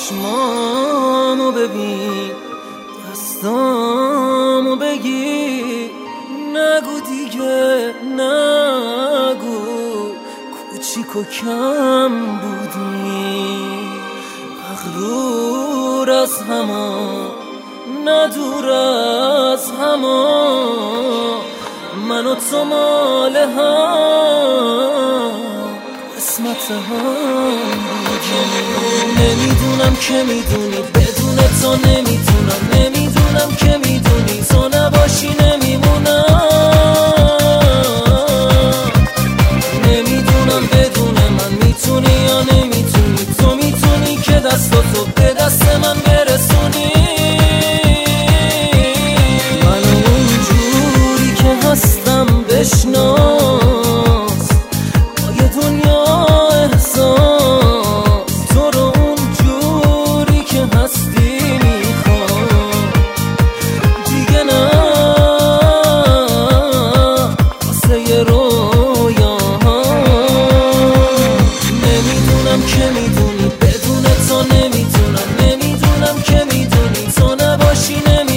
چشمامو ببین، دستامو بگیر، نگو دیگه نگو کوچیک و کم بودی، مغرور از همان ندور از همان، من و تو مال هم قسمت هم بودیم. نمیدونم که میدونی، بدون تو نمیتونم، نمیدونم که میدونی تو نباشی نمیمونم، نمیدونم بدون من میتونی یا نمیتونی، تو میتونی که دستاتو به دست من برسونی، منو اونجوری که هستم بشناس، با یه دنیا احساس، تو رو اونجوری که هستی میخوام، دیگه نه واسه یه رویا، نمیدونم که میدونی، بدون تو نمیتونم، نمیدونم که میدونی تو نباشی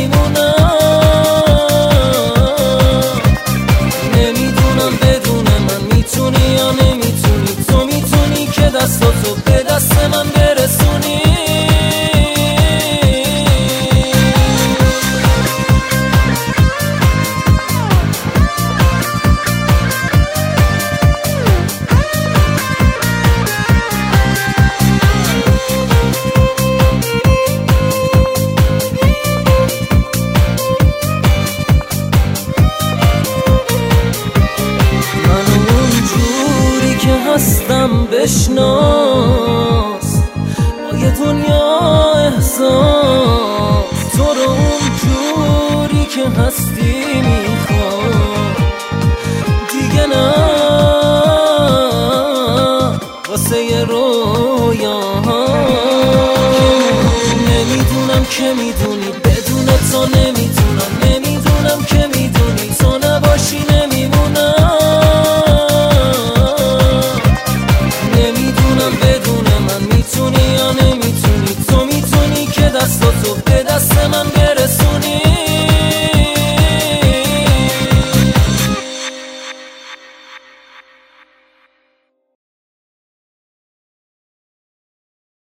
نمیمونم، نمیدونم بدون من میتونی یا نمیتونی، تو میتونی که دستاتو به دست من برسونی. هستم بشناس، با یه دنیا احساس، تو رو اونجوری که هستی میخوام، دیگه نه واسه یه رویا، نمیدونم که میدونی، بدون تو نمیتونم، نمیدونم که میدونی تو نباشی